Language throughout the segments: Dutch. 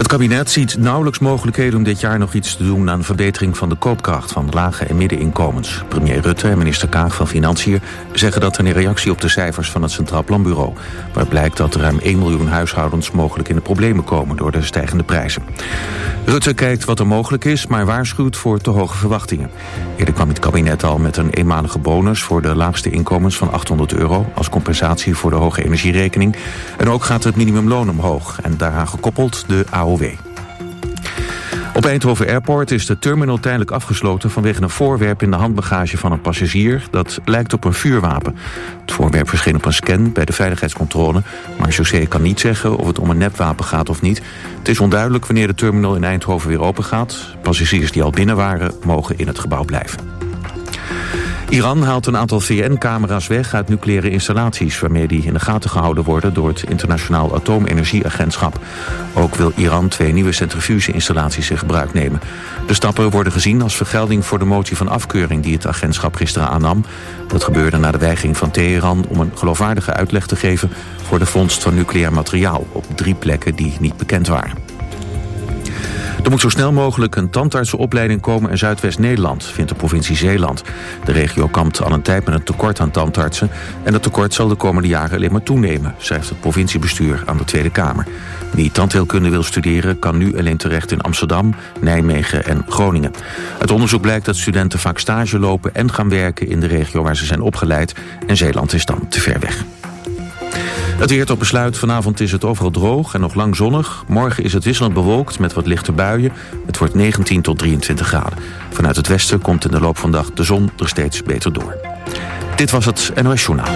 Het kabinet ziet nauwelijks mogelijkheden om dit jaar nog iets te doen aan de verbetering van de koopkracht van lage en middeninkomens. Premier Rutte en minister Kaag van Financiën zeggen dat in reactie op de cijfers van het Centraal Planbureau, waar blijkt dat er ruim 1 miljoen huishoudens mogelijk in de problemen komen door de stijgende prijzen. Rutte kijkt wat er mogelijk is, maar waarschuwt voor te hoge verwachtingen. Eerder kwam het kabinet al met een eenmalige bonus voor de laagste inkomens van €800 als compensatie voor de hoge energierekening. En ook gaat het minimumloon omhoog en daaraan gekoppeld de AOW. Op Eindhoven Airport is de terminal tijdelijk afgesloten vanwege een voorwerp in de handbagage van een passagier dat lijkt op een vuurwapen. Het voorwerp verscheen op een scan bij de veiligheidscontrole, maar José kan niet zeggen of het om een nepwapen gaat of niet. Het is onduidelijk wanneer de terminal in Eindhoven weer open gaat. Passagiers die al binnen waren mogen in het gebouw blijven. Iran haalt een aantal VN-camera's weg uit nucleaire installaties, waarmee die in de gaten gehouden worden door het Internationaal Atoomenergieagentschap. Ook wil Iran 2 nieuwe centrifugeinstallaties in gebruik nemen. De stappen worden gezien als vergelding voor de motie van afkeuring die het agentschap gisteren aannam. Dat gebeurde na de weigering van Teheran om een geloofwaardige uitleg te geven voor de vondst van nucleair materiaal op 3 plekken die niet bekend waren. Er moet zo snel mogelijk een tandartsenopleiding komen in Zuidwest-Nederland, vindt de provincie Zeeland. De regio kampt al een tijd met een tekort aan tandartsen en dat tekort zal de komende jaren alleen maar toenemen, schrijft het provinciebestuur aan de Tweede Kamer. Wie tandheelkunde wil studeren kan nu alleen terecht in Amsterdam, Nijmegen en Groningen. Uit onderzoek blijkt dat studenten vaak stage lopen en gaan werken in de regio waar ze zijn opgeleid en Zeeland is dan te ver weg. Het weer tot besluit. Vanavond is het overal droog en nog lang zonnig. Morgen is het wisselend bewolkt met wat lichte buien. Het wordt 19 tot 23 graden. Vanuit het westen komt in de loop van de dag de zon er steeds beter door. Dit was het NOS Journaal.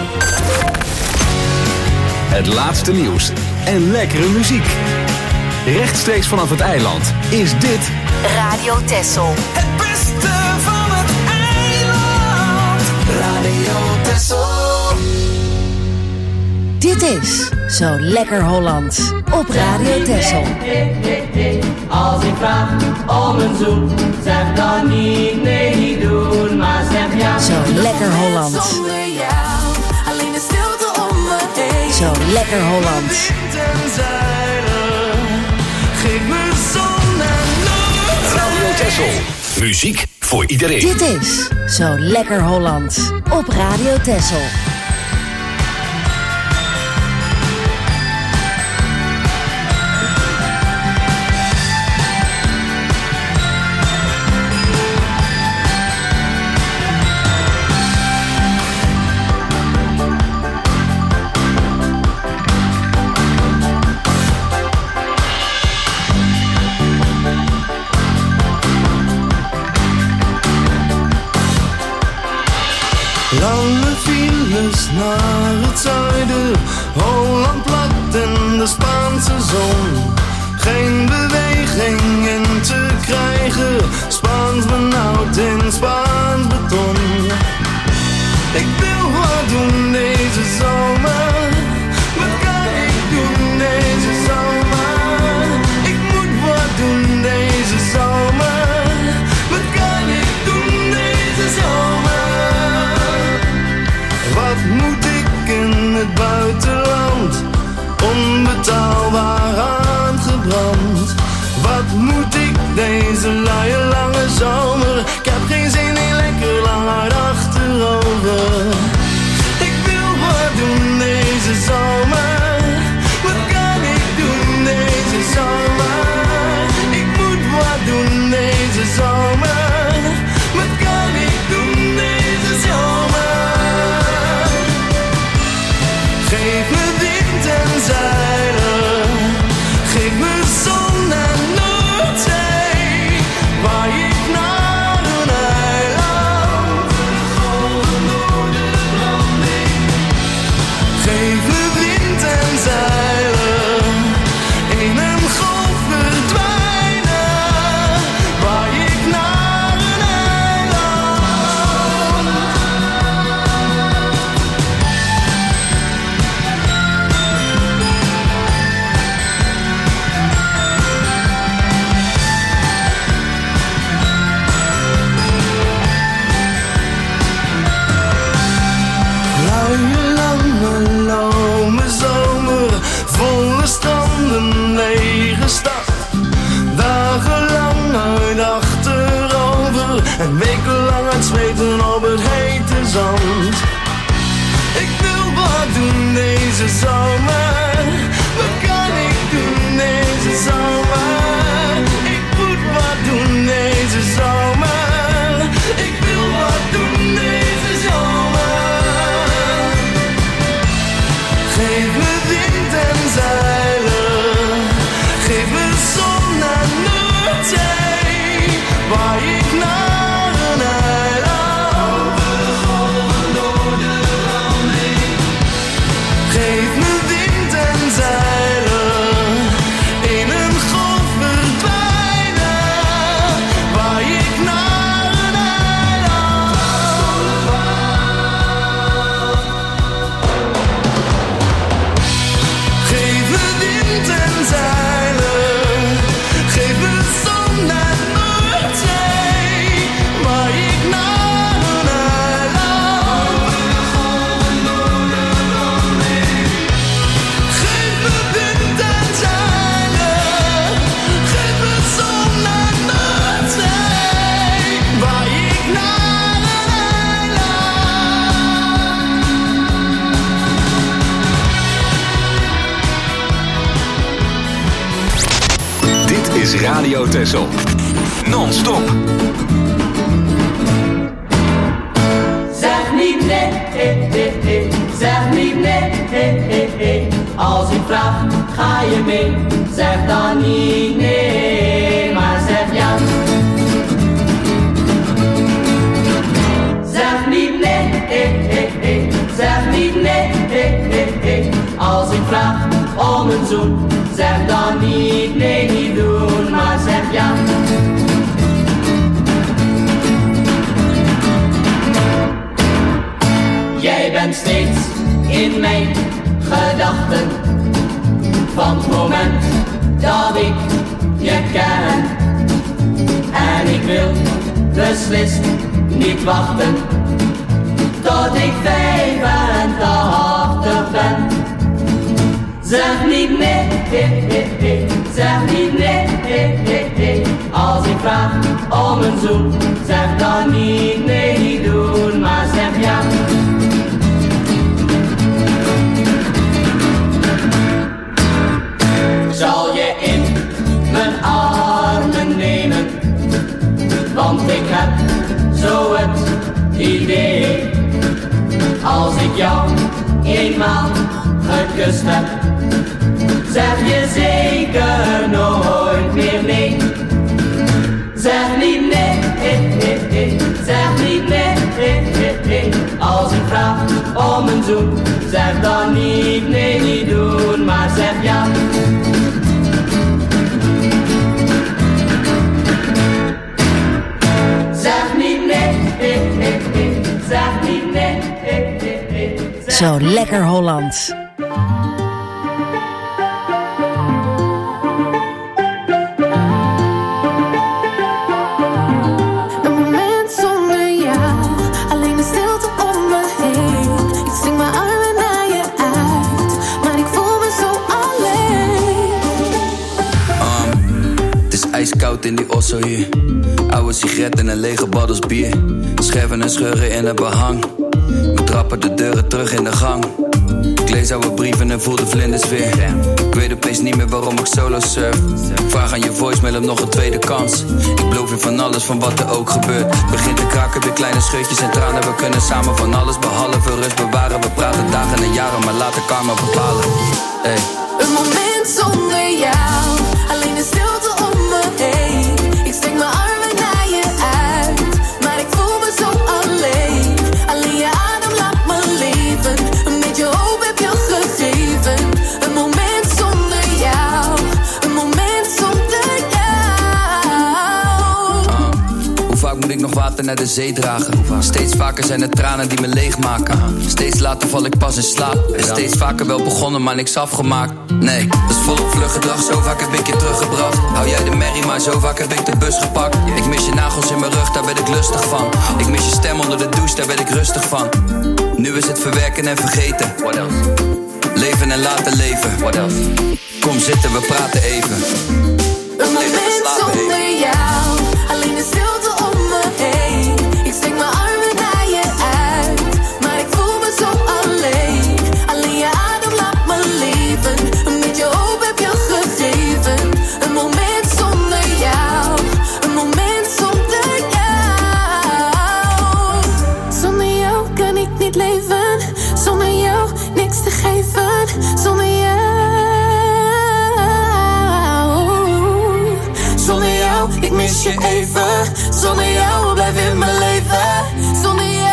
Het laatste nieuws en lekkere muziek. Rechtstreeks vanaf het eiland is dit Radio Texel. Het beste van het eiland. Radio Texel. Dit is Zo Lekker Hollands op Radio Texel. Als ik vraag om een zoen, zeg dan niet nee, niet doen, maar zeg ja. Zo Lekker Hollands. Zonder jou, alleen de stilte om me heen. Zo Lekker Hollands. Wind en zeilen, geef me zon en lucht. Radio Texel. Muziek voor iedereen. Dit is Zo Lekker Hollands op Radio Texel. Lange files naar het zuiden, Holland plat en de Spaanse zon. Geen beweging in te krijgen, Spaans benauwd in Spaans beton. Ik wil wat doen deze zomer, wat kan ik doen deze zomer? Ik moet wat doen deze zomer, wat kan ik doen deze zomer? Wat moet ik in het buitenland, onbetaalbaar aangebrand? Wat moet ik deze luie lange zomer? Ik heb geen zin in lekker lang hard achterover. Ik wil wat doen deze zomer, wat kan ik doen deze zomer? Ik moet wat doen deze zomer, wat kan ik doen deze zomer? Geef me wind en zeilen, geef me zon en noordzee, waar gaat zweten op het hete zand. Ik wil wat doen deze zomer. Wat kan ik doen deze zomer? Ik moet wat doen deze zomer. Ik wil wat doen deze zomer. Geef me wind en zeilen. Geef me zon en Noordzee. Waar ik naar een eiland. Over de golven door de land heen. Geef me wind en zeilen. In een golf verdwijnen. Waar ik naar een eiland. Geef me wind en zeilen. Geef me zon en Noordzee. Waar ik naar een eiland. Over de golven door de land heen. Geef me wind en zeilen. Geef me zon en Noordzee. Waar ik naar een eiland. Dit is Radio Texel. Non-stop. Zeg niet nee, zeg niet nee. Als ik vraag, ga je mee? Zeg dan niet nee, maar zeg ja. Zeg niet nee, zeg niet nee. Als ik vraag om een zoen, zeg dan niet nee, niet doen, maar zeg ja. Jij bent steeds in mijn gedachten. Van het moment dat ik je ken. En ik wil beslist niet wachten tot ik 85 ben. Zeg niet nee, zeg niet nee. Als ik vraag om een zoen, zeg dan niet nee, niet doen, maar zeg ja. Zal je in mijn armen nemen, want ik heb zo het idee. Als ik jou eenmaal gekust heb, zeg je zeker nooit meer nee. Zeg niet nee, zeg niet nee. Als ik vraag om een zoen, zeg dan niet nee, niet doen, maar zeg ja. Zeg niet nee, zeg niet nee. Zo lekker Hollands. Een moment zonder jou, alleen de stilte om me heen. Ik sting mijn armen naar je uit, maar ik voel me zo alleen. Het is ijskoud in die osso hier. Oude sigaretten en lege baddels bier. Scherven en scheuren in het behang. We trappen de deuren terug in de gang. Ik lees oude brieven en voel de vlinders weer. Ik weet opeens niet meer waarom ik solo surf. Vraag aan je voicemail om nog een tweede kans. Ik beloof je van alles, van wat er ook gebeurt. Begint te kraken, weer kleine scheutjes en tranen. We kunnen samen van alles behalve rust bewaren. We praten dagen en jaren, maar laten karma bepalen. Hey. Een moment zonder jou, alleen de stilte om me heen. Ik steek mijn armen naar je uit, maar ik voel me zo alleen. Alleen je adem laat me leven, een beetje hoop heb je gegeven. Een moment zonder jou, een moment zonder jou. Hoe vaak moet ik nog water naar de zee dragen? Steeds vaker zijn het tranen die me leegmaken. Steeds later val ik pas in slaap. En steeds vaker wel begonnen, maar niks afgemaakt. Nee, dat is volop vlug gedrag, zo vaak heb ik je teruggebracht. Hou jij de merrie, maar zo vaak heb ik de bus gepakt. Ik mis je nagels in mijn rug, daar werd ik lustig van. Ik mis je stem onder de douche, daar werd ik rustig van. Nu is het verwerken en vergeten. What else? Leven en laten leven. What else? Kom zitten, we praten even. Een moment zonder jou, alleen de stilte om me heen. Ik steek mijn ik mis je even. Zonder jou blijf in mijn leven. Zonder jou.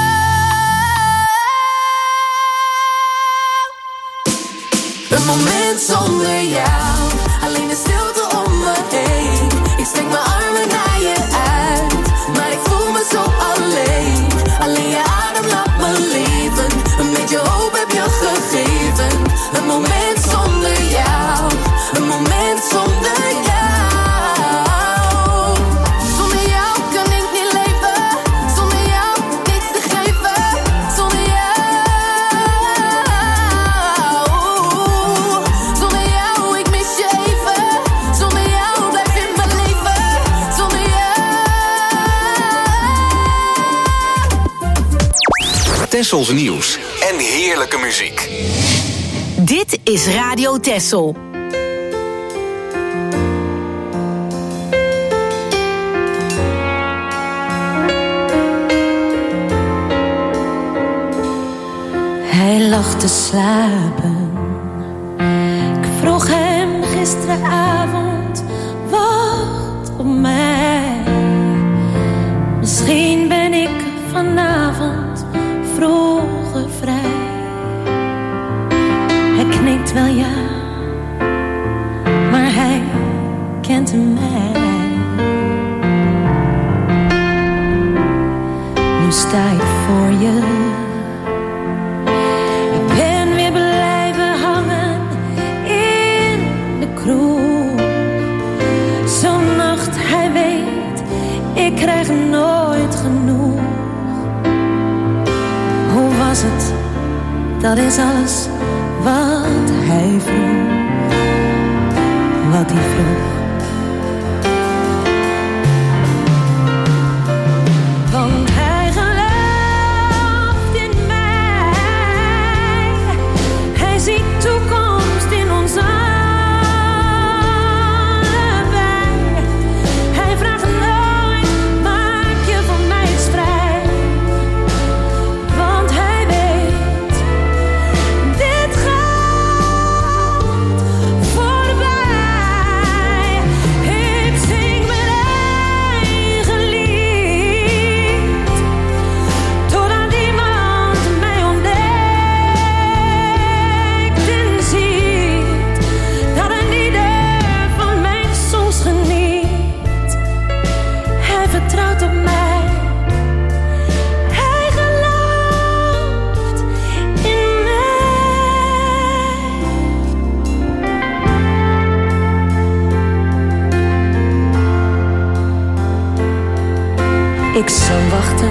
Een moment zonder jou. Alleen de stilte om me heen. Ik strek mijn armen naar je uit. Maar ik voel me zo alleen. Alleen je adem laat me leven. Een beetje hoop heb je gegeven. Een moment zonder jou. Een moment zonder jou. Zonder jou kan ik niet leven. Zonder jou niks te geven. Zonder jou. Zonder jou, ik mis je even. Zonder jou blijf in mijn leven. Zonder jou. Tessels nieuws en heerlijke muziek. Dit is Radio Tessel. Hij lag te slapen. Ik vroeg hem gisteravond, wacht op mij. Misschien ben ik vanavond vroeger vrij. Hij knikt wel ja, maar hij kent mij. Nu sta ik voor je. Ik ben weer blijven hangen in de kroeg. Zo'n nacht, hij weet, ik krijg nooit genoeg. Hoe was het? Dat is alles wat hij vroeg. Wat hij vroeg. Want hij gelooft in mij. Hij ziet toekomst in ons allebei. Hij vraagt nooit, maak je van mij eens vrij. Want hij weet, dit gaat voorbij. Ik zing mijn eigen lied, totdat iemand mij ontdekt en ziet dat een ieder van mij soms geniet. Hij vertrouwt op mij. Hij gelooft in mij. Ik zal wachten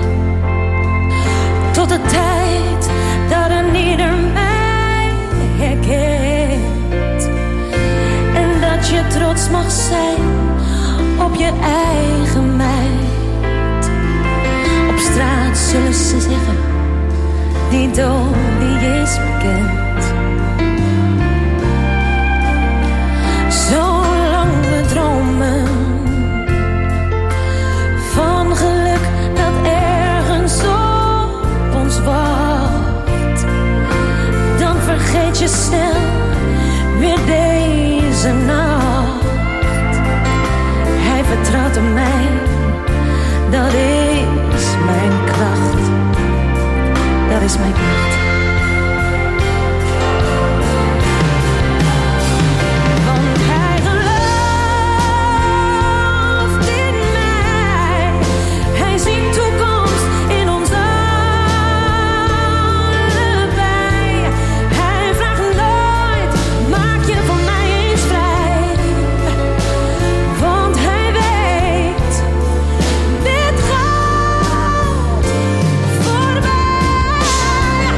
tot de tijd dat een ieder mij herkent. En dat je trots mag zijn op je eigen meid. Op straat zullen ze zeggen, die Dolly is bekend. Zolang we dromen van geluk dat ergens op ons wacht, dan vergeet je snel weer deze nacht. Hij vertrouwt op mij, dat is mijn kracht. Dat is mijn kracht. Want hij gelooft in mij. Hij ziet toekomst in ons allebei. Hij vraagt nooit, maak je van mij eens vrij. Want hij weet, dit gaat voorbij.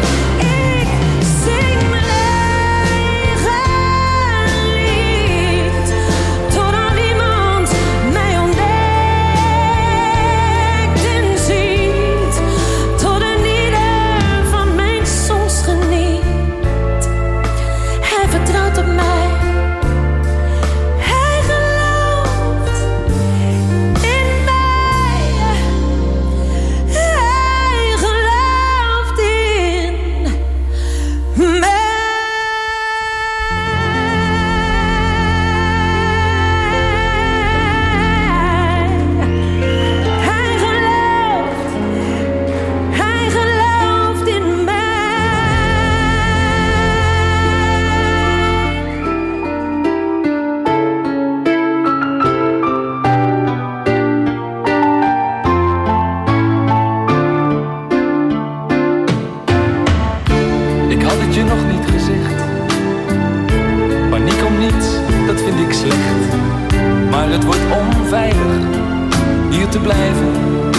maar het wordt onveilig hier te blijven.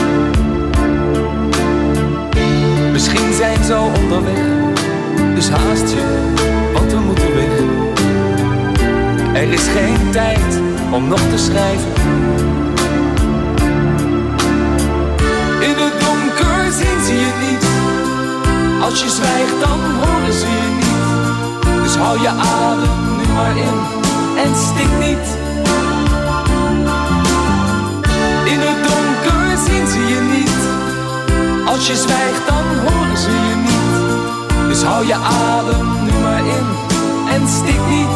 Misschien zijn ze al onderweg, dus haast je, want we moeten weg. Er is geen tijd om nog te schrijven. In het donker zien ze je niet. Als je zwijgt dan horen ze je niet. Dus hou je adem nu maar in en stik niet. In het donker zien ze je niet. Als je zwijgt dan horen ze je niet. Dus hou je adem nu maar in en stik niet.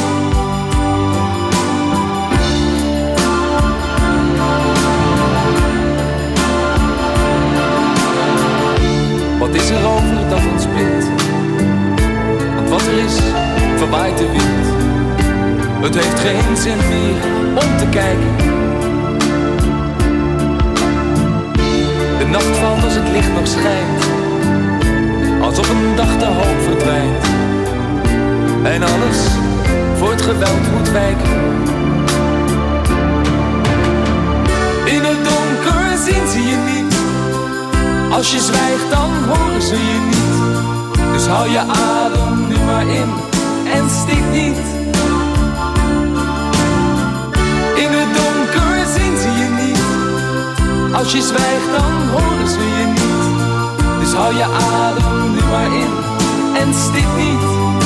Wat is er over dat ons bindt? Want wat er is, verwaait de wind. Het heeft geen zin meer om te kijken. De nacht valt als het licht nog schijnt. Als op een dag de hoop verdwijnt. En alles voor het geweld moet wijken. In het donker zien ze je niet. Als je zwijgt dan horen ze je niet. Dus hou je adem nu maar in en stik niet. In het donker zien ze je niet. Als je zwijgt dan horen ze je niet. Dus hou je adem nu maar in en stik niet.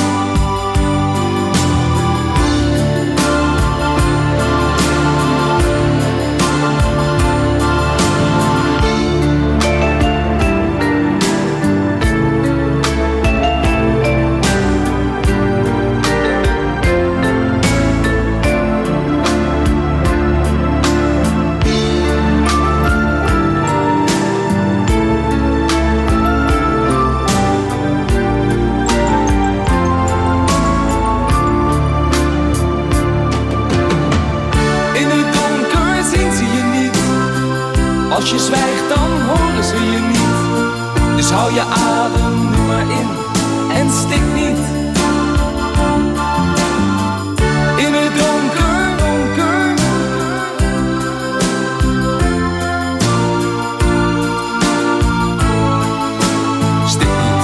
Als je zwijgt dan horen ze je niet. Dus hou je adem nu maar in en stik niet. In het donker, donker. Stik niet.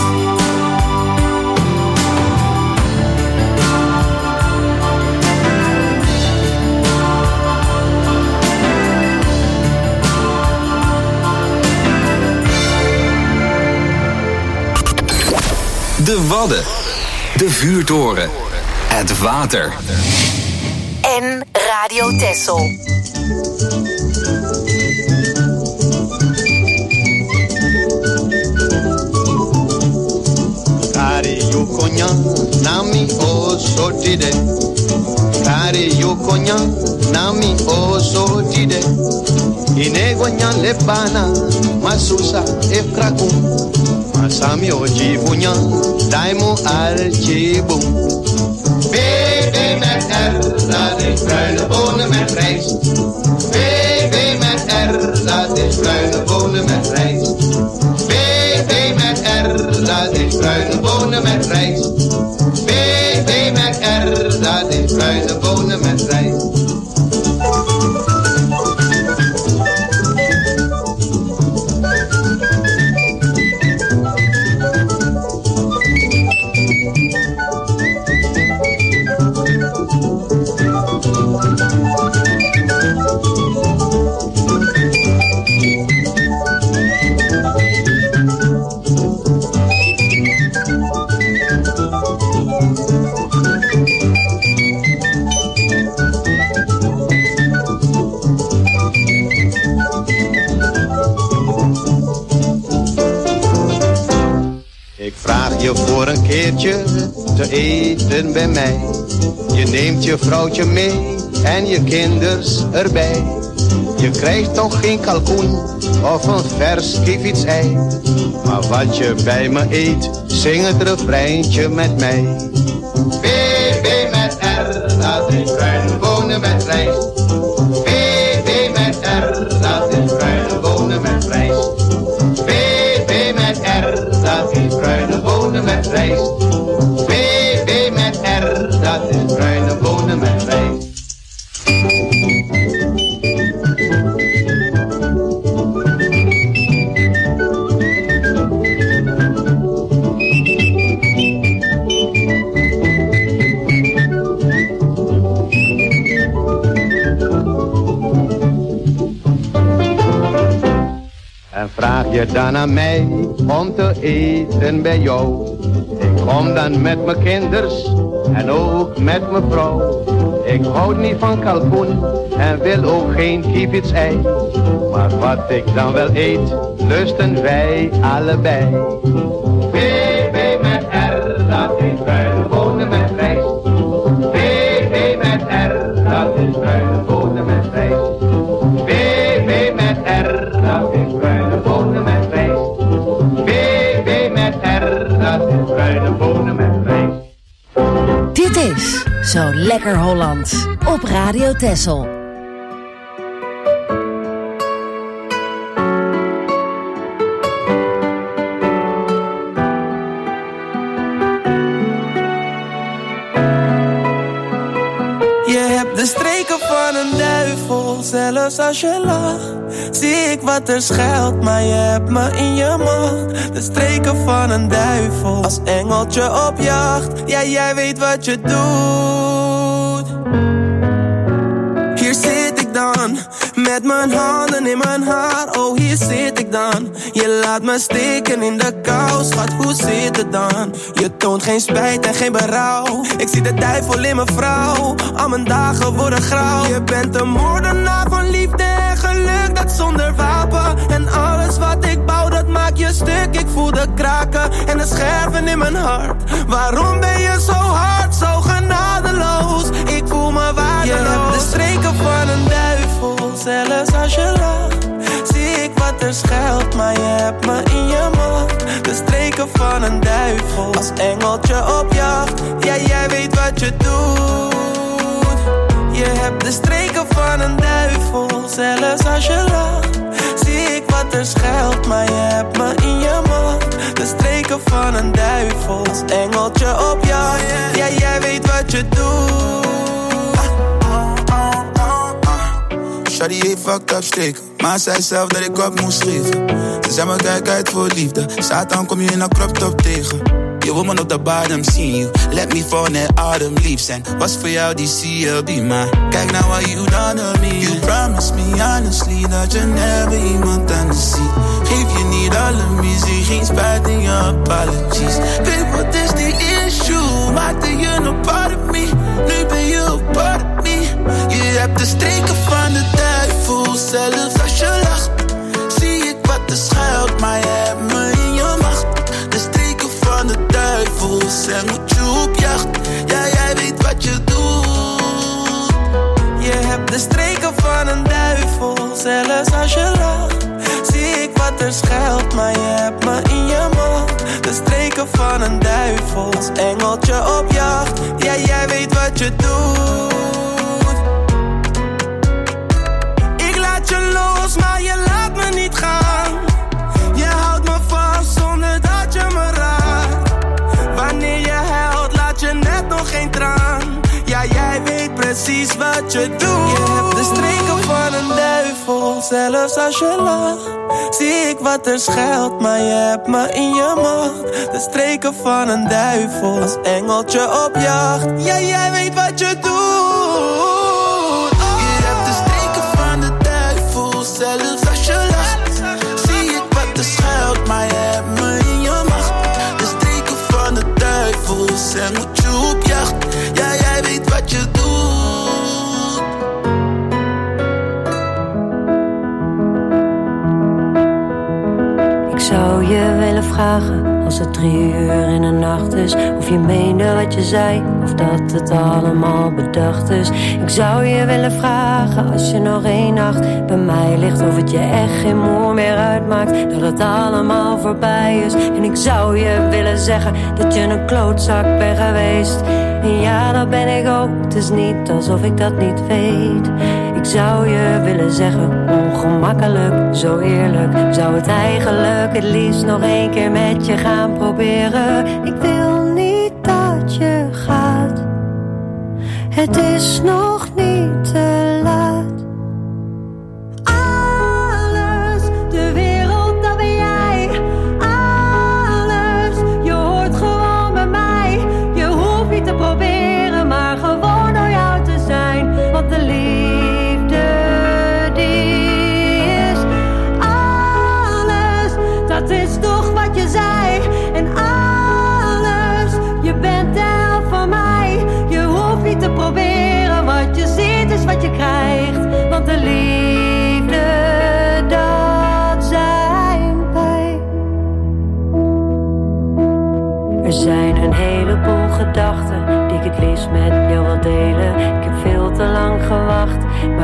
De Wadden, de vuurtoren, het water. En Radio Texel. Kari yukonya nami osotide. Kari yukonya nami osotide. Inegonya lebana masusa efkrakum. Masami ojivunya daimo aljibu. BB met R, dat is bruine bonen met rijst. BB met R, dat is bruine bonen met rijst. BB met R, dat is bruine bonen met rijst. BB met R, dat is bruine bonen met rijst. Je voor een keertje te eten bij mij. Je neemt je vrouwtje mee en je kinders erbij. Je krijgt toch geen kalkoen of een vers kievitsei. Maar wat je bij me eet, zing het refreintje met mij. BB met R, dat is bruine bonen met rijst. BB met R, dat is bruine bonen met rijst. BB met R, dat is bruine bonen met rijst. BB met R, dat is bruine bonen met rijst. je dan aan mij om te eten bij jou. Ik kom dan met mijn kinders en ook met mijn vrouw. Ik houd niet van kalkoen en wil ook geen kievitsei. Maar wat ik dan wel eet, lusten wij allebei. BB met R, dat is bruine bonen met rijst. BB met R, dat is bruine bonen met rijst. BB met R, dat is bruine bonen met rijst. BB met R, dat is bruine bonen met rijst. Dit is Zo Lekker Hollands op Radio Texel. De streken van een duivel, zelfs als je lacht, zie ik wat er schuilt, maar je hebt me in je macht. De streken van een duivel, als engeltje op jacht, ja jij weet wat je doet. Hier zit ik dan, met mijn handen in mijn haar, oh hier zit ik dan. Je laat me steken in de kou, schat hoe zit het dan? Je toont geen spijt en geen berouw, ik zie de duivel in mijn vrouw. Al mijn dagen worden grauw. Je bent een moordenaar van liefde en geluk, dat zonder wapen. En alles wat ik bouw, dat maak je stuk. Ik voel de kraken en de scherven in mijn hart. Waarom ben je zo hard, zo genadeloos? Ik voel me waardeloos. Je hebt de streken van een duivel, zelfs als je lacht, zie ik wat er schuilt, maar je hebt me in je macht. De streken van een duivel, als engeltje op jacht, ja jij weet wat je doet. Je hebt de streken van een duivel, zelfs als je lacht, zie ik wat er schuilt, maar je hebt me in je macht. De streken van een duivel, als engeltje op jacht, ja jij weet wat je doet. Shawty heeft fucked up streken, maar zei zelf dat ik op moest geven. Ze zei me kijk uit voor liefde, Satan kom je in een crop top tegen. Je wil me op de bottom zien, you let me fall net autumn leaves. En was voor jou die CLB, maar kijk nou wat you done to me. You promised me honestly dat je never iemand anders ziet. Geef je niet alle muziek, geen spijt in je apologies. Babe, wat is die issue? Maakte je een part of me, nu ben je een part of me. Je hebt de streken van de duivel, zelfs als je lacht, zie ik wat er schuilt, maar je hebt me in je macht. De streken van de duivel, en moet je op jacht, ja jij weet wat je doet. Je hebt de streken van een duivel, zelfs als je lacht, zie ik wat er schuilt, maar je hebt me in je macht. De streken van een duivel, als engeltje op jacht, ja jij weet wat je doet. Ik laat je los, maar je laat me niet gaan. Je houdt me vast zonder dat je me raakt. Wanneer je huilt, laat je net nog geen traan. Ja, jij weet precies wat je doet. Je hebt de streken van een duivel, zelfs als je lacht, zie ik wat er schuilt, maar je hebt me in je macht. De streken van een duivel, als engeltje op jacht, ja, jij weet wat je doet. Je hebt de streken van de duivel, zelfs als je lacht, zie ik wat er schuilt, maar je hebt me in je macht. De streken van de duivel, en moet je op jacht, ja jij weet wat je doet. Ik zou je willen vragen, als het 3 uur in de nacht is, of je meende wat je zei, of dat het allemaal bedacht is. Ik zou je willen vragen, als je nog 1 nacht bij mij ligt, of het je echt geen moer meer uitmaakt, dat het allemaal voorbij is. En ik zou je willen zeggen, dat je een klootzak bent geweest. En ja, dat ben ik ook, het is niet alsof ik dat niet weet. Ik zou je willen zeggen, ongemakkelijk, zo eerlijk, zou het eigenlijk het liefst nog 1 keer met je gaan proberen. Ik wil niet dat je gaat, het is nog niet te laat. Alles, de wereld, dat ben jij. Alles, je hoort gewoon bij mij. Je hoeft niet te proberen, maar gewoon door jou te zijn. Want de liefde die is alles,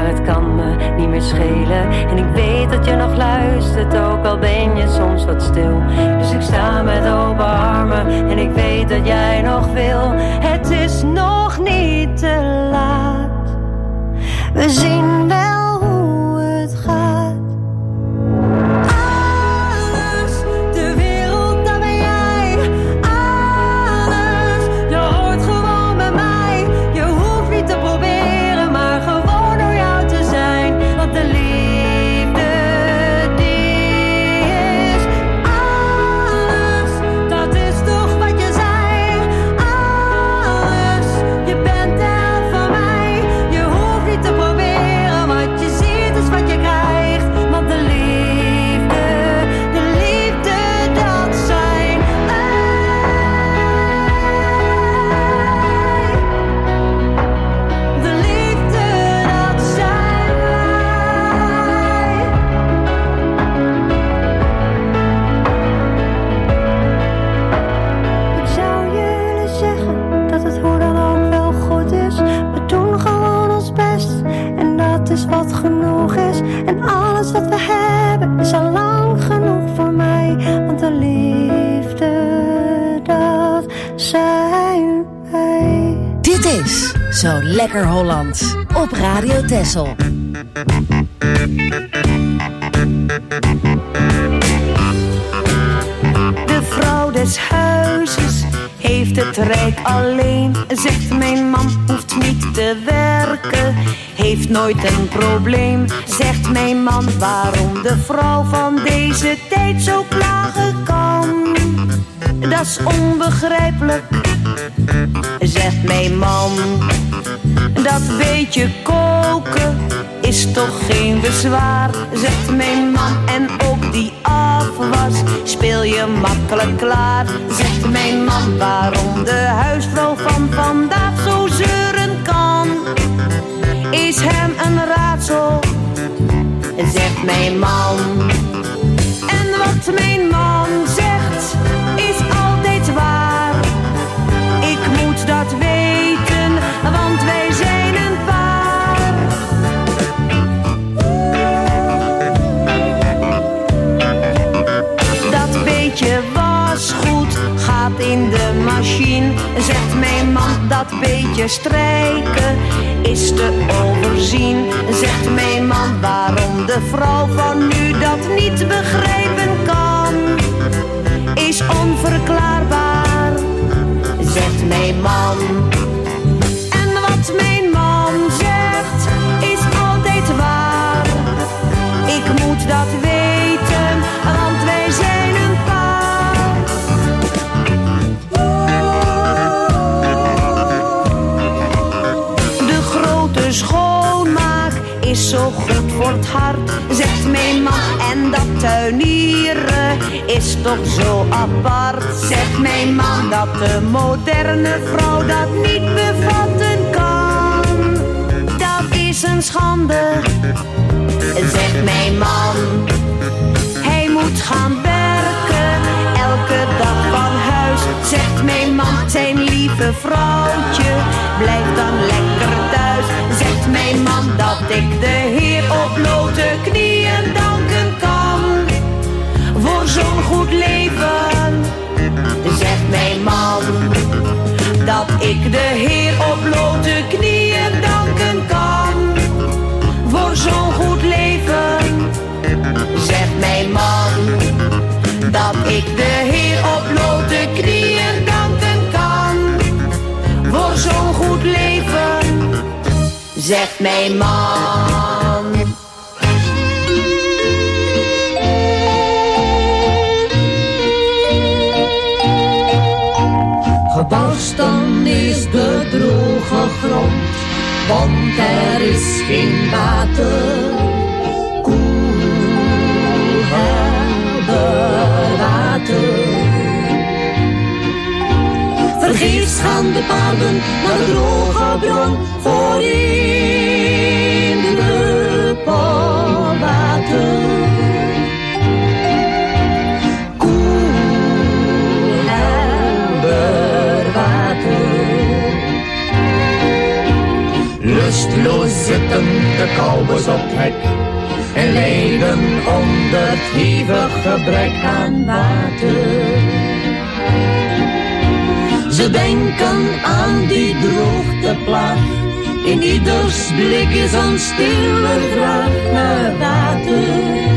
het kan me niet meer schelen. En ik weet dat je nog luistert, ook al ben je soms wat stil. Dus ik sta met open armen en ik weet dat jij nog wil. Het is nog niet te laat, we zien wel hoe het gaat. Zo lekker Hollands op Radio Texel. De vrouw des huizes heeft het rijk alleen. Zegt mijn man hoeft niet te werken, heeft nooit een probleem. Zegt mijn man waarom de vrouw van deze tijd zo klagen kan. Dat is onbegrijpelijk, zegt mijn man. Dat beetje koken is toch geen bezwaar, zegt mijn man. En ook die afwas speel je makkelijk klaar, zegt mijn man. Waarom de huisvrouw van vandaag zo zeuren kan, is hem een raadsel, zegt mijn man. En wat mijn man zegt is altijd waar, ik moet dat weten, want wij zijn een paar. Dat beetje wasgoed gaat in de machine, zegt mijn man. Dat beetje strijken is te overzien, zegt mijn man. Waarom de vrouw van nu dat niet begrijpen kan, is onverklaarbaar, zegt mijn man. En wat mijn man zegt is altijd waar, ik moet dat weten, want wij zijn een paar. De grote schoonmaak is zo goed voor het hart, zegt mijn man. En dat tuinieren is toch zo apart, zegt mijn man. Dat de moderne vrouw dat niet bevatten kan, dat is een schande, zegt mijn man. Hij moet gaan werken, elke dag van huis, zegt mijn man. Zijn lieve vrouwtje blijft dan lekker thuis, zegt mijn man. Dat ik de Heer op blote knieën danken kan voor zo'n goed leven, zegt mijn man. Dat ik de Heer op blote knieën danken kan voor zo'n goed leven, zegt mijn man. Dat ik de Heer op blote knieën danken kan voor zo'n goed leven, zegt mijn man. Gebarsten is de droge grond, want er is geen water. Koe hebben water. Vergeefs gaan de paarden naar de droge bron voor in de druppel water. Lustloos zitten de cowboys op het hek en leden onder het hevig gebrek aan water. Ze denken aan die droogteplaag, in ieders blik is een stille vraag naar water.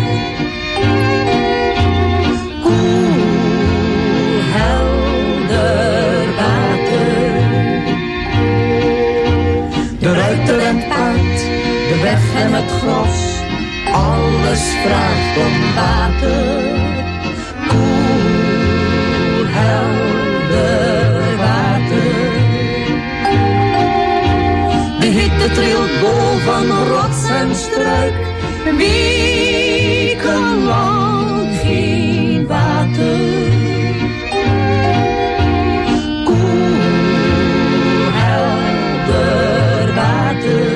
Koel, helder water. De ruiter en het paard, de weg en het gras, alles vraagt om water. Koel, helder water. De hitte trilt boven rots en struik, wekenlang geen water. Koel, helder water.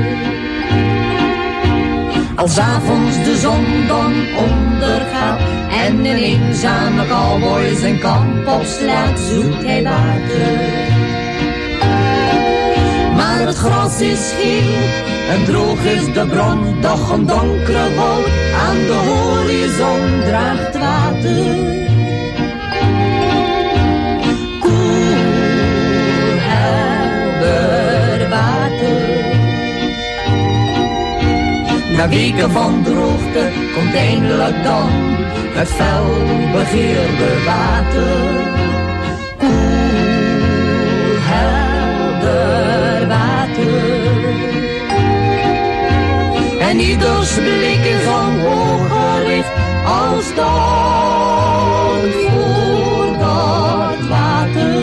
Als avonds de zon dan ondergaat en een eenzame cowboy zijn kamp opslaat, zoekt hij water. Maar het gras is geel en droog is de bron, doch een donkere wolk aan de horizon draagt water. Koel, helder water. Na weken van droogte komt eindelijk dan het fel begeerde water. Koel, helder water. En ieders blik is omhoog gericht als dank voor dat water.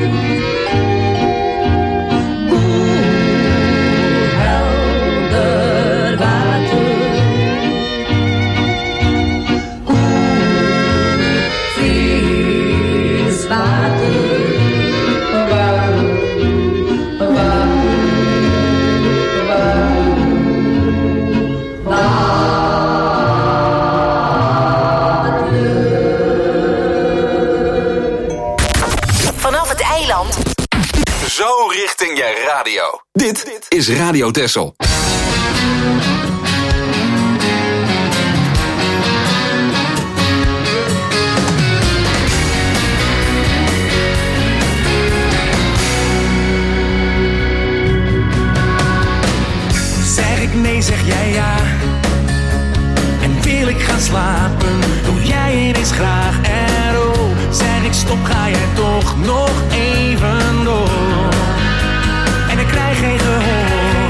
Zo richting je radio. Dit is Radio Texel. Zeg ik nee, zeg jij ja. En wil ik gaan slapen, doe jij ineens graag en oh. Zeg ik stop, ga jij toch nog even door. En ik krijg geen gehoor.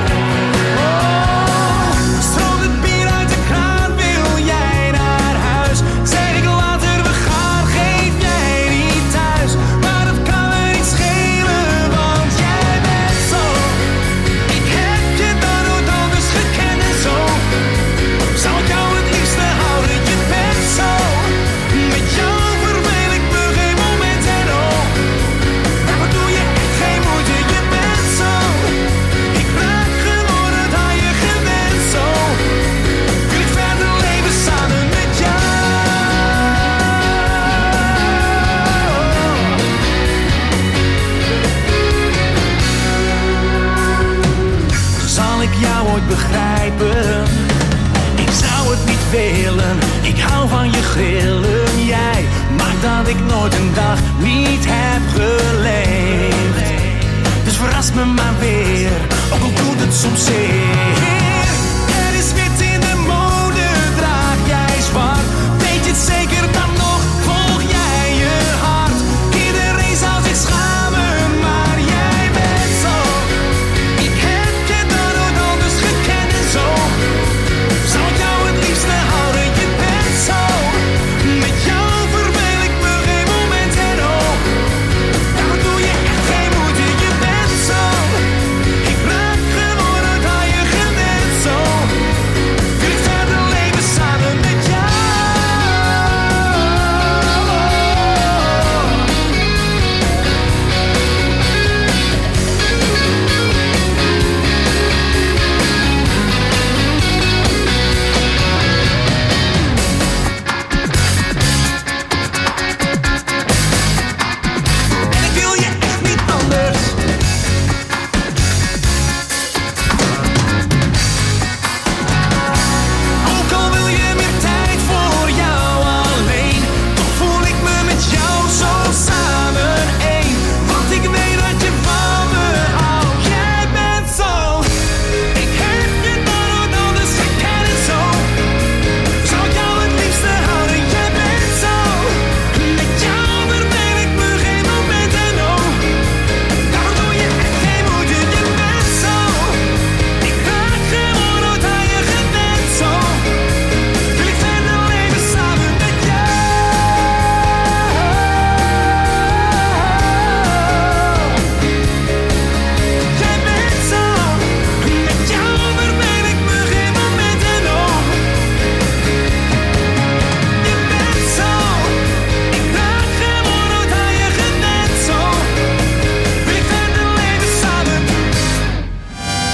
Oh, stroomt het bier uit de kraan, wil jij naar huis? Zeg ik later, we gaan, geef jij niet thuis. Maar dat kan me niet schelen, want jij bent zo. Ik heb je dan nooit anders gekend en zo. Zou ik jou het liefste houden, je bent zo. Met jou verweel ik me geen moment en oh. Daarvoor doe je echt geen moeite, je bent zo. Ik raak geworden aan je gewend zo. Wil ik verder leven samen met jou. Zal ik jou ooit begrijpen? Ik zou het niet willen, ik hou van je grillen. Jij maakt dat ik nooit een dag niet heb geleefd. Dus verras me maar weer, ook al doet het soms zeer. Er is wit in de mode, draag jij zwart. Weet je het zeker dan nog, volg jij je hart. Iedereen zou zich schamen, maar jij bent zo. Ik heb je dan nooit anders gekend en zo. Zou ik jou het liefste houden, je bent zo. Met jou verweel ik me geen moment en oh. Daarvoor doe je echt geen moeite, je bent zo. Ik raak geworden aan je gewend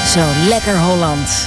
Zo lekker Holland.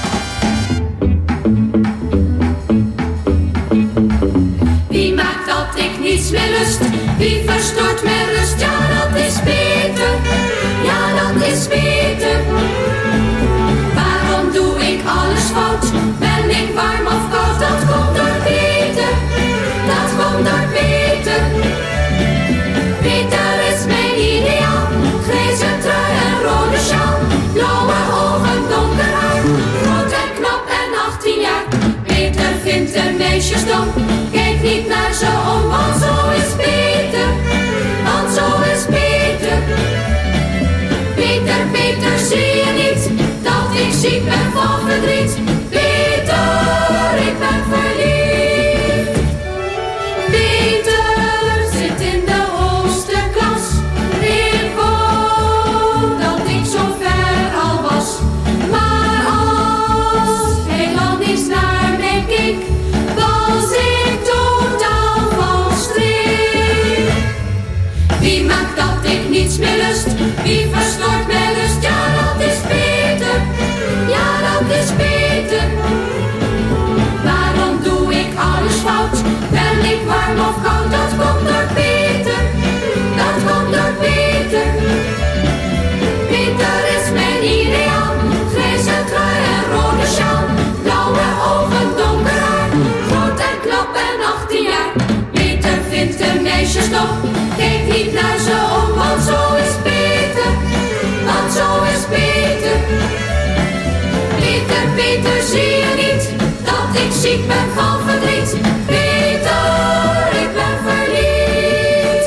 Wie maakt dat ik niets meer lust? Wie verstoort mijn rust? Ja, dat is Peter. Ja, dat is Peter. Waarom doe ik alles fout? Ben ik warm of koud? Dat komt door Peter. Dat komt door Peter. Peter is mijn ideaal. Grijze trui en rode sjaal. Blauwe ogen, donker haar. Groot en knap en 18 jaar. Peter vindt de meisjes dom. Kijk niet naar ze om, want zo is Peter. Want zo is Peter. Peter, Peter, zie je niet dat ik ziek ben van verdriet? Peter, ik ben verliefd. Peter zit in de hoogste klas. Ik wou dat ik zo ver al was. Maar als hij dan eens naar mij keek, was ik totaal van streek. Wie maakt dat ik niets meer lust? Wie verstoort mijn lust? Ja, dat is Peter. Ja, dat is Peter. Waarom doe ik alles fout? Ben ik warm of koud? Dat komt door Peter. Dat komt door Peter. Peter is mijn ideaal. Grijze trui en rode sjaal. Blauwe ogen, donker haar. Groot en knap en 18 jaar. Peter vindt de meisjes dom. Kijk niet naar ze om, want zo is Peter. Want zo is Peter. Peter, Peter, zie je niet dat ik ziek ben van verdriet? Peter, ik ben verliefd.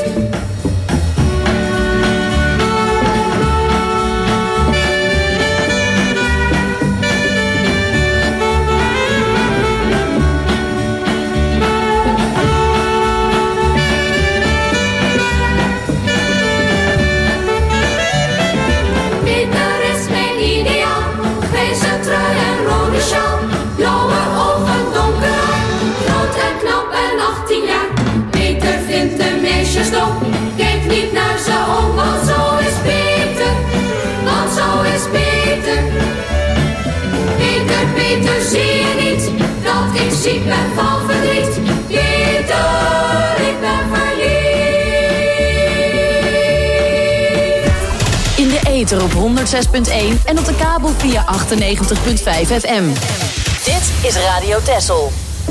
Peter is mijn ideaal. Grijze trui en rode sjaal. Blauwe ogen, donker haar. Groot en knap en 18 jaar. Peter vindt de meisjes dom. Kijk niet naar ze om, want zo is Peter. Want zo is Peter. Peter, Peter, zie je niet dat ik ziek ben van verdriet? Peter, ik ben verliefd. In de ether op 106.1 en op de kabel via 98.5 FM. Dit is Radio Texel.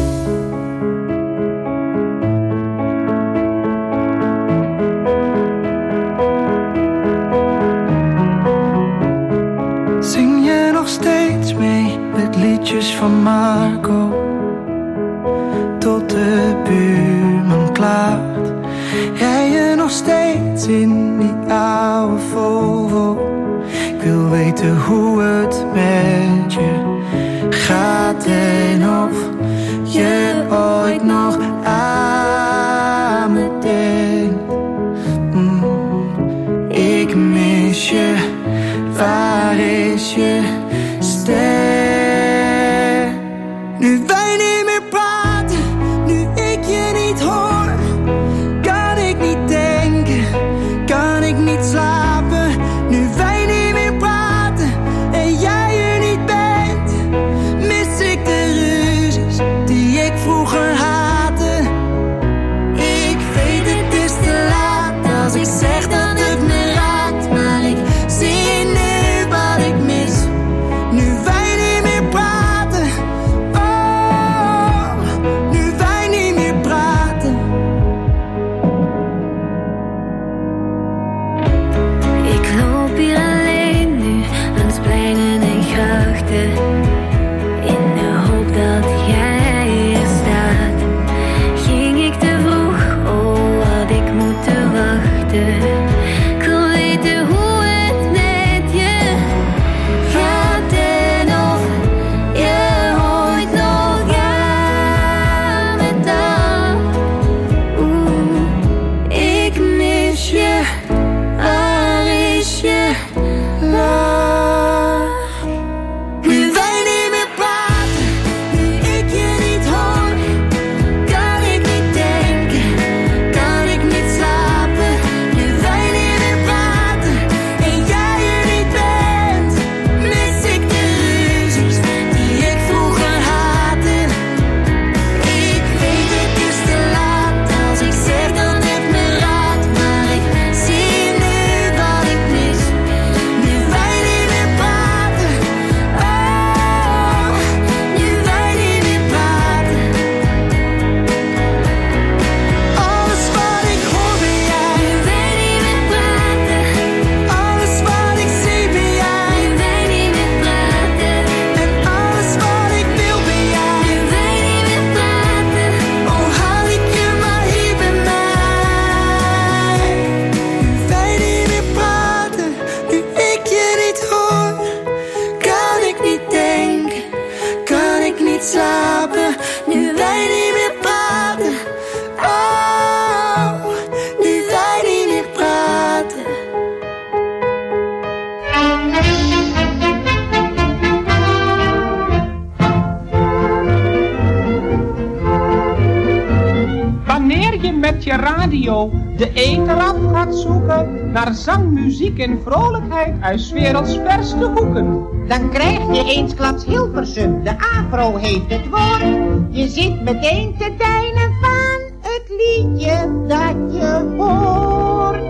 Zing je nog steeds mee met liedjes van Marco? Tot de buurman klaagt. Rij je nog steeds in die oude Volvo? Ik wil weten hoe het met je gaat en of je ooit nog aan me denkt. Ik mis je, waar is je ster? Nu wij niet meer praten, nu ik je niet hoor, kan ik niet denken, kan ik niet slapen. Nu wij niet meer praten en jij er niet bent, mis ik de ruzies die ik vroeger haatte. met je radio de eter af gaat zoeken naar zang, muziek en vrolijkheid uit 's werelds verste hoeken. Dan krijg je eensklaps Hilversum, de afro heeft het woord. Je zit meteen te deinen van het liedje dat je hoort.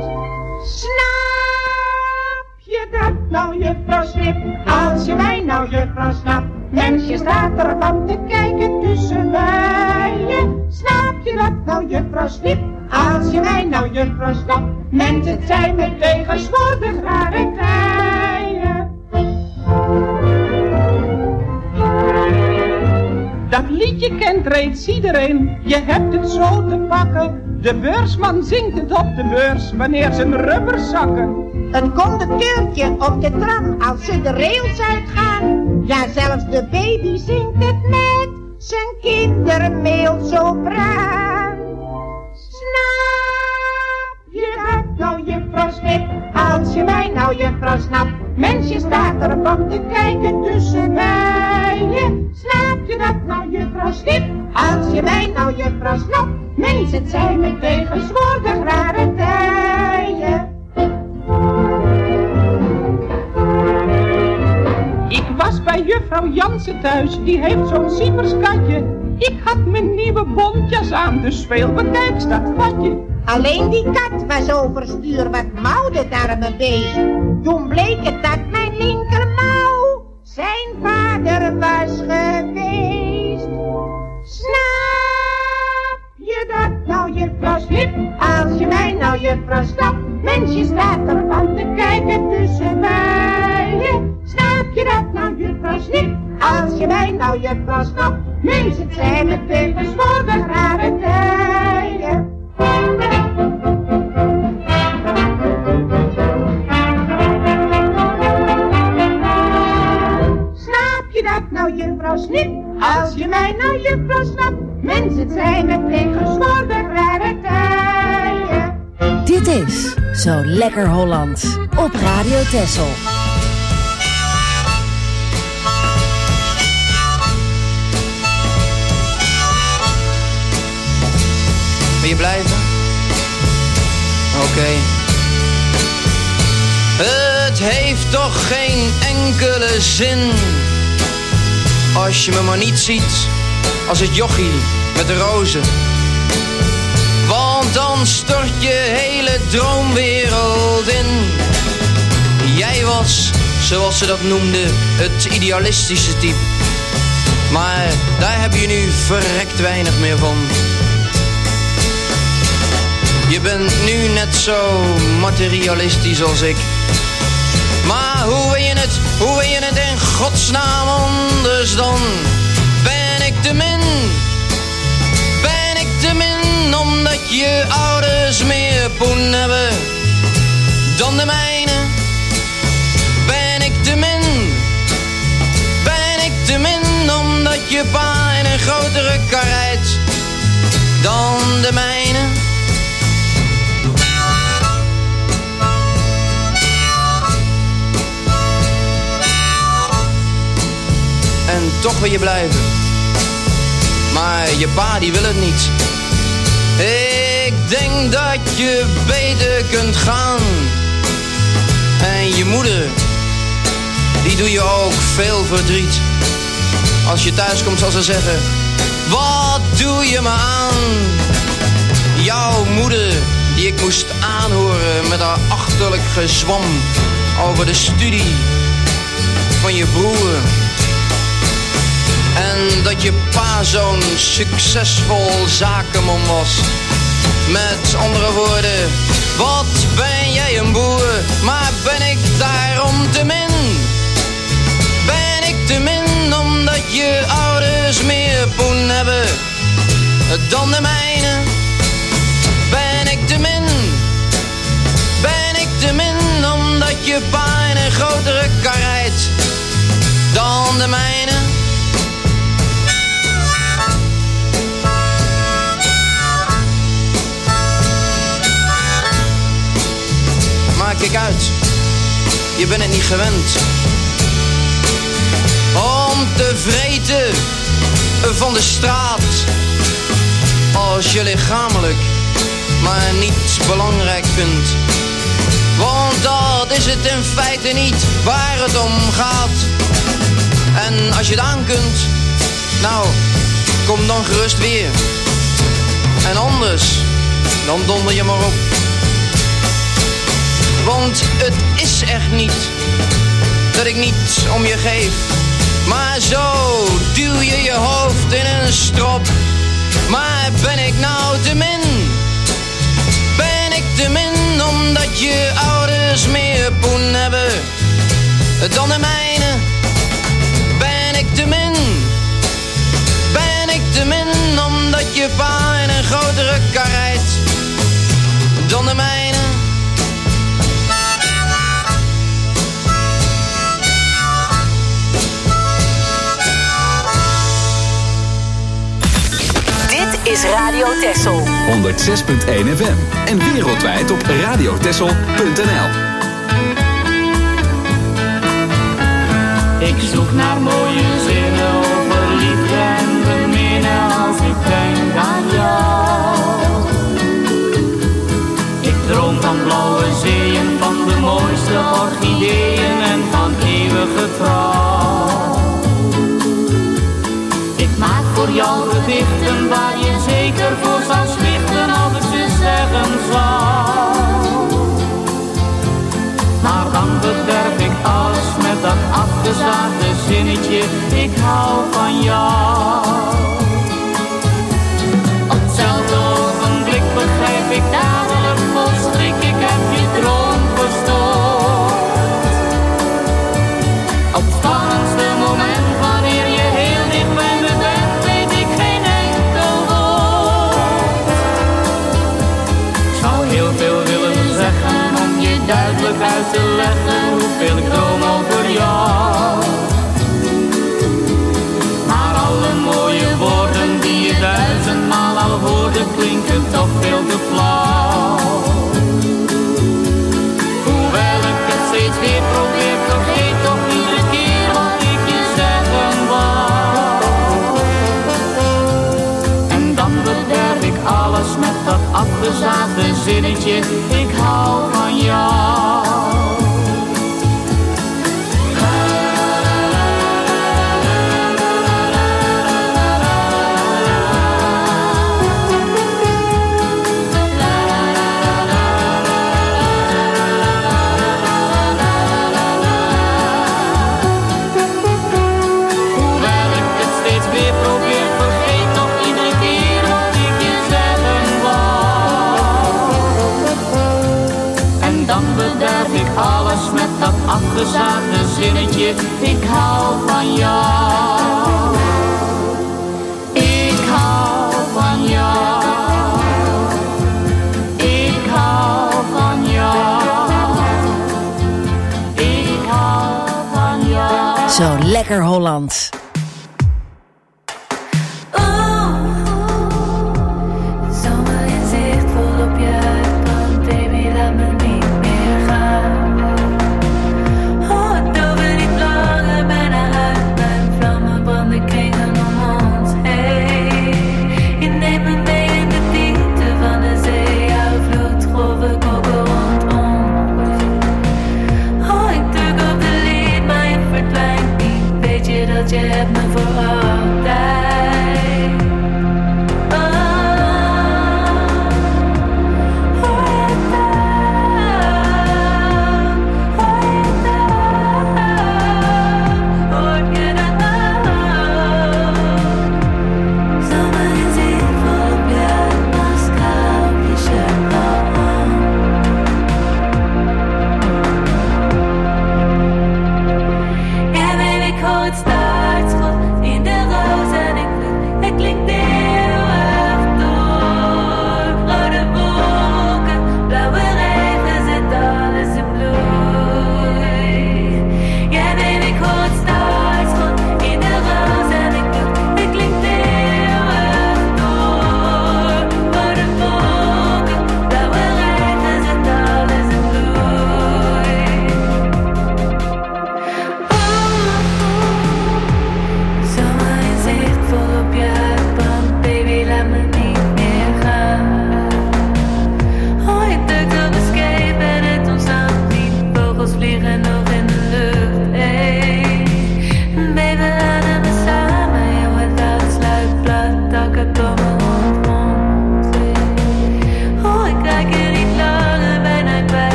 Snap je dat nou, juffrouw Snip? Als je mij nou, juffrouw, snapt. Mensje staat er van te kijken tussen bijen. Snap je dat nou, juffrouw Snip? Als je mij nou, juffrouw, snapt. Mensen, het zijn met tegenwoordig rare tijden. Dat liedje kent reeds iedereen, je hebt het zo te pakken. De beursman zingt het op de beurs wanneer zijn rubbers zakken. Een conducteurtje op de tram als ze de rails uitgaan. Ja, zelfs de baby zingt het met zijn kindermeelsopraan. Snap je dat nou, juffrouw Snip? Als je mij nou, juffrouw, snapt. Mensje staat er van te kijken tussen bijen. Snap je dat nou, juffrouw Snip? Als je mij nou, juffrouw, snapt. Mensen, het zijn met tegenwoordig rare tijden. Ik was bij juffrouw Jansen thuis, die heeft zo'n sieperskatje. Ik had mijn nieuwe bontjas aan, dus veel bekijks dat vatje. Alleen die kat was overstuur, wat mouw dat arme beest. Toen bleek het dat mijn linkermouw zijn vader was geweest. Snap je dat nou, juffrouw Snip? Als je mij nou, juffrouw, snapt. Mensje staat er van te kijken tussen bijen. Snap je dat nou, juffrouw Snip? Als je mij nou, juffrouw, snapt. Mensen, het zijn met tegenwoordig rare tijden. Snap je dat nou, juffrouw Snip? Als je mij nou, juffrouw, snapt. Mensen, het zijn met tegenwoordig rare tijden. Dit is Zo Lekker Hollands op Radio Texel. Wil je blijven? Oké. Het heeft toch geen enkele zin als je me maar niet ziet als het jochie met de rozen. Want dan stort je hele droomwereld in. Jij was, zoals ze dat noemden, het idealistische type. Maar daar heb je nu verrekt weinig meer van. Je bent nu net zo materialistisch als ik. Maar hoe wil je het in godsnaam anders dan? Ben ik te min? Ben ik te min omdat je ouders meer poen hebben dan de mijne? Ben ik te min? Ben ik te min omdat je pa in een grotere kar rijdt dan de mijne? En toch wil je blijven. Maar je pa die wil het niet. Ik denk dat je beter kunt gaan. En je moeder, die doe je ook veel verdriet. Als je thuis komt zal ze zeggen: wat doe je me aan? Jouw moeder, die ik moest aanhoren met haar achterlijk gezwam over de studie van je broer. En dat je pa zo'n succesvol zakenman was. Met andere woorden, wat ben jij een boer, maar ben ik daarom te min? Ben ik te min omdat je ouders meer poen hebben dan de mijne? Ben ik te min? Ben ik te min omdat je pa in een grotere kar rijdt dan de mijne? Maar kijk uit, je bent het niet gewend om te vreten van de straat als je lichamelijk maar niet belangrijk vindt. Want dat is het in feite niet waar het om gaat. En als je het aan kunt, nou, kom dan gerust weer. En anders, dan donder je maar op. Want het is echt niet dat ik niets om je geef. Maar zo duw je je hoofd in een strop. Maar ben ik nou te min? Ben ik te min omdat je ouders meer poen hebben dan de mijne? Ben ik te min? Ben ik te min omdat je pa in een grotere kar rijdt dan de mijne? Dit is Radio Texel. 106.1 FM en wereldwijd op radiotexel.nl. Ik zoek naar mooie zinnen over liefde en beminnen als ik denk aan jou. Ik droom van blauwe zeeën, van de mooiste orchideeën en van eeuwige trouw. Ik maak voor jou gedichten waar je zeker voor zou stichten als ik ze zeggen zou. Maar dan bederf ik alles met dat afgezaagde zinnetje, ik hou van jou. Op hetzelfde ogenblik begrijp ik dadelijk vol schrik, ik heb je droom verstoord. Op het spannendste moment wanneer je heel dicht bij me bent, weet ik geen enkel woord. Ik zou heel veel willen zeggen om je duidelijk uit te leggen hoeveel ik droom over jou. Maar alle mooie woorden die je 1000-maal al hoorde klinken toch veel te flauw. Hoewel ik het steeds weer probeer, vergeet toch iedere keer wat ik je zeggen wou. En dan bederf ik alles met dat afgezaagde zinnetje, ik hou van jou. Alles met dat afgezaagde zinnetje, ik hou van jou. Ik hou van jou. Ik hou van jou. Ik hou van jou. Zo lekker Holland. Yeah.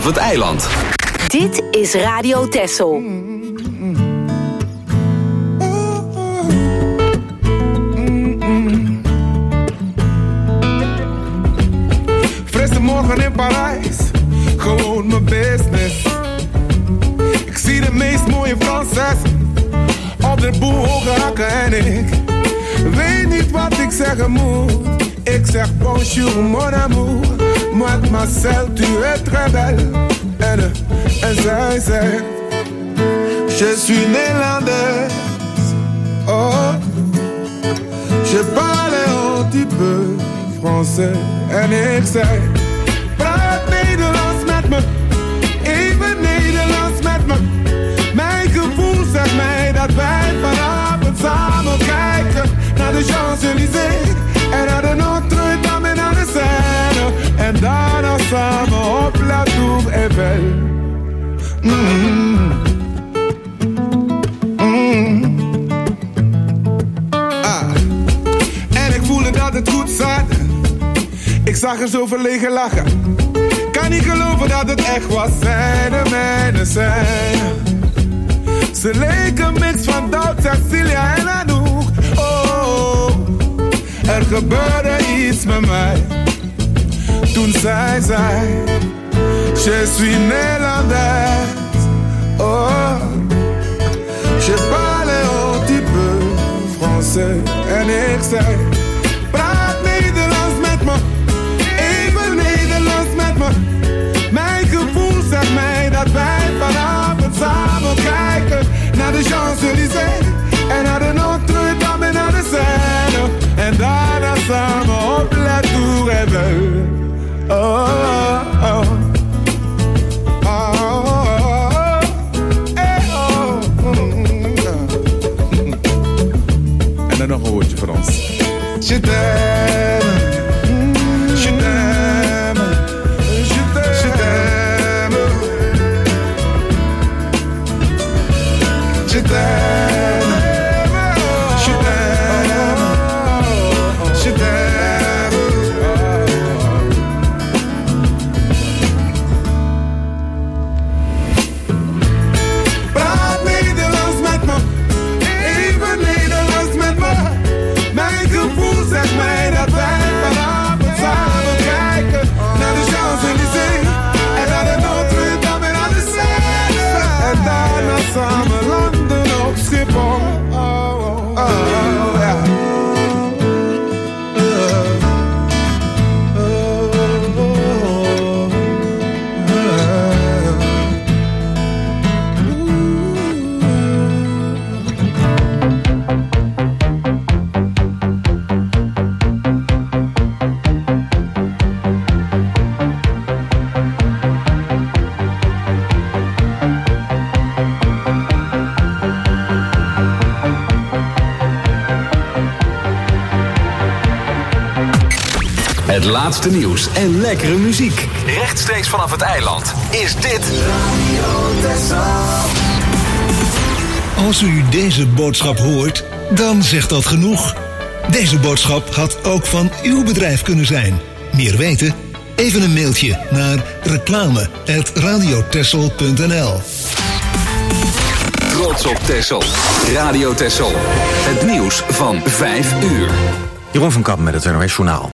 vanaf het eiland. Dit is Radio Texel. Frisse morgen in Parijs, gewoon mijn business. Ik zie de meest mooie Franses op de boel hoge hakken en ik weet niet wat ik zeggen moet. Ik zeg bonjour mon amour, mademoiselle tu es très belle. En zij zegt, je suis néerlandaise. Oh, je parle un petit peu français. En ik zei, praat Nederlands met me, even Nederlands met me. Mijn gevoel zegt mij dat wij vanavond samen kijken naar de Champs-Élysées en naar de Notre-Dame en naar de Seine. En daarna samen op La Tour Eiffel. En ik voelde dat het goed zat. Ik zag er zo verlegen lachen. Kan niet geloven dat het echt was. Zij de mijne zijn. Ze leken een mix van Doubt, Cecilia en Anouk. Oh, er gebeurde iets met mij. Toen zij zei, je suis néerlandaise. Oh, je parle un petit peu français. En ik zei, praat Nederlands met me, even Nederlands met me. Mijn gevoel zegt mij dat wij vanavond samen kijken naar de Champs-Élysées en naar de Notre-Dame en naar de Seine. En daarna samen op La Tour Eiffel. Oh, oh, oh. En dan nog een woordje Frans. Je t'aime, je t'aime, je t'aime, je t'aime, je t'aime, je t'aime. Praat Nederlands met me, even Nederlands met me. Mijn gevoel zegt mij dat wij vanavond samen kijken naar de Champs-Élysées en naar de Notre-Dame en naar de Seine. En daarna samen landen op Schiphol. Oh, ja. Het laatste nieuws en lekkere muziek. Rechtstreeks vanaf het eiland is dit Als u deze boodschap hoort, dan zegt dat genoeg. Deze boodschap had ook van uw bedrijf kunnen zijn. Meer weten? Even een mailtje naar reclame@radiotexel.nl. Trots op Texel. Radio Texel. Het nieuws van 5 uur. Jeroen van Kamp met het NOS Journaal.